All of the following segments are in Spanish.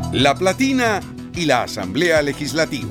La Platina y la Asamblea Legislativa.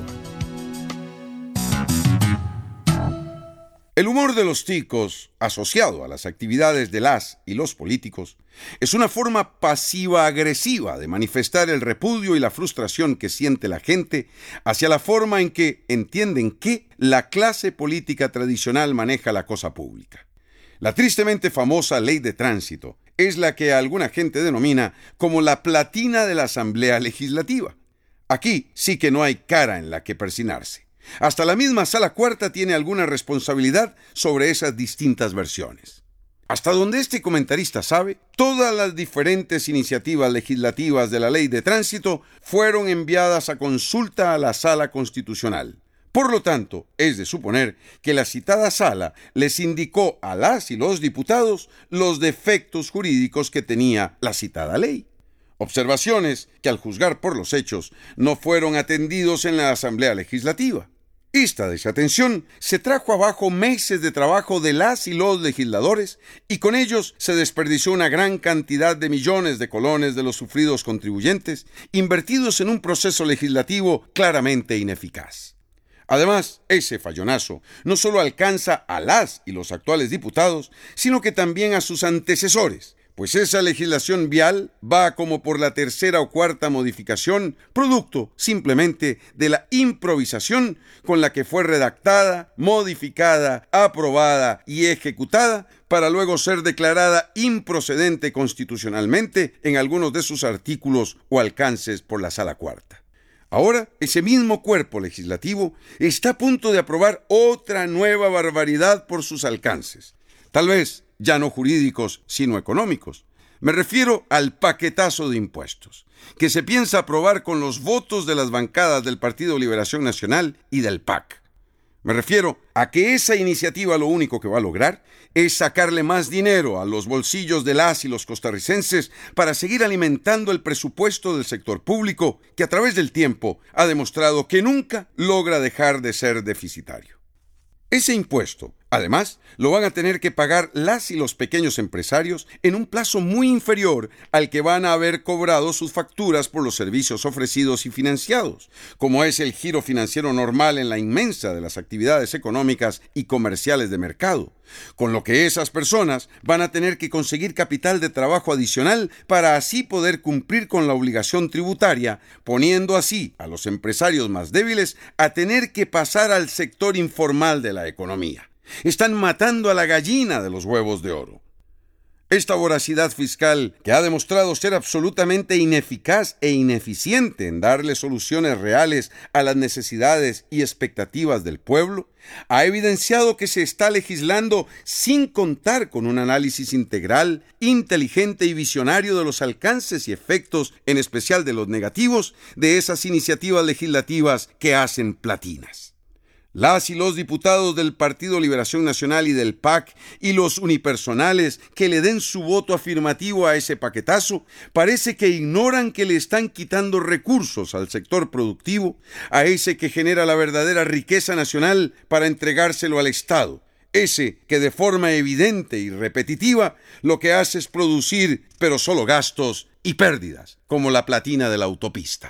El humor de los ticos, asociado a las actividades de las y los políticos, es una forma pasiva-agresiva de manifestar el repudio y la frustración que siente la gente hacia la forma en que entienden que la clase política tradicional maneja la cosa pública. La tristemente famosa ley de tránsito es la que alguna gente denomina como la platina de la Asamblea Legislativa. Aquí sí que no hay cara en la que persinarse. Hasta la misma Sala Cuarta tiene alguna responsabilidad sobre esas distintas versiones. Hasta donde este comentarista sabe, todas las diferentes iniciativas legislativas de la ley de tránsito fueron enviadas a consulta a la Sala Constitucional. Por lo tanto, es de suponer que la citada sala les indicó a las y los diputados los defectos jurídicos que tenía la citada ley. Observaciones que, al juzgar por los hechos, no fueron atendidos en la Asamblea Legislativa. Esta desatención se trajo abajo meses de trabajo de las y los legisladores y con ellos se desperdició una gran cantidad de millones de colones de los sufridos contribuyentes invertidos en un proceso legislativo claramente ineficaz. Además, ese fallonazo no solo alcanza a las y los actuales diputados, sino que también a sus antecesores, pues esa legislación vial va como por la tercera o cuarta modificación, producto simplemente de la improvisación con la que fue redactada, modificada, aprobada y ejecutada, para luego ser declarada improcedente constitucionalmente en algunos de sus artículos o alcances por la Sala Cuarta. Ahora, ese mismo cuerpo legislativo está a punto de aprobar otra nueva barbaridad por sus alcances. Tal vez ya no jurídicos, sino económicos. Me refiero al paquetazo de impuestos, que se piensa aprobar con los votos de las bancadas del Partido Liberación Nacional y del PAC. Me refiero a que esa iniciativa lo único que va a lograr es sacarle más dinero a los bolsillos de las y los costarricenses para seguir alimentando el presupuesto del sector público que a través del tiempo ha demostrado que nunca logra dejar de ser deficitario. Ese impuesto, además, lo van a tener que pagar las y los pequeños empresarios en un plazo muy inferior al que van a haber cobrado sus facturas por los servicios ofrecidos y financiados, como es el giro financiero normal en la inmensa de las actividades económicas y comerciales de mercado, con lo que esas personas van a tener que conseguir capital de trabajo adicional para así poder cumplir con la obligación tributaria, poniendo así a los empresarios más débiles a tener que pasar al sector informal de la economía. Están matando a la gallina de los huevos de oro. Esta voracidad fiscal, que ha demostrado ser absolutamente ineficaz e ineficiente en darle soluciones reales a las necesidades y expectativas del pueblo, ha evidenciado que se está legislando sin contar con un análisis integral, inteligente y visionario de los alcances y efectos, en especial de los negativos, de esas iniciativas legislativas que hacen platinas. Las y los diputados del Partido Liberación Nacional y del PAC y los unipersonales que le den su voto afirmativo a ese paquetazo parece que ignoran que le están quitando recursos al sector productivo, a ese que genera la verdadera riqueza nacional para entregárselo al Estado, ese que de forma evidente y repetitiva lo que hace es producir, pero solo gastos y pérdidas, como la platina de la autopista.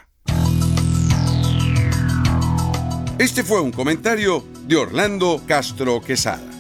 Este fue un comentario de Orlando Castro Quesada.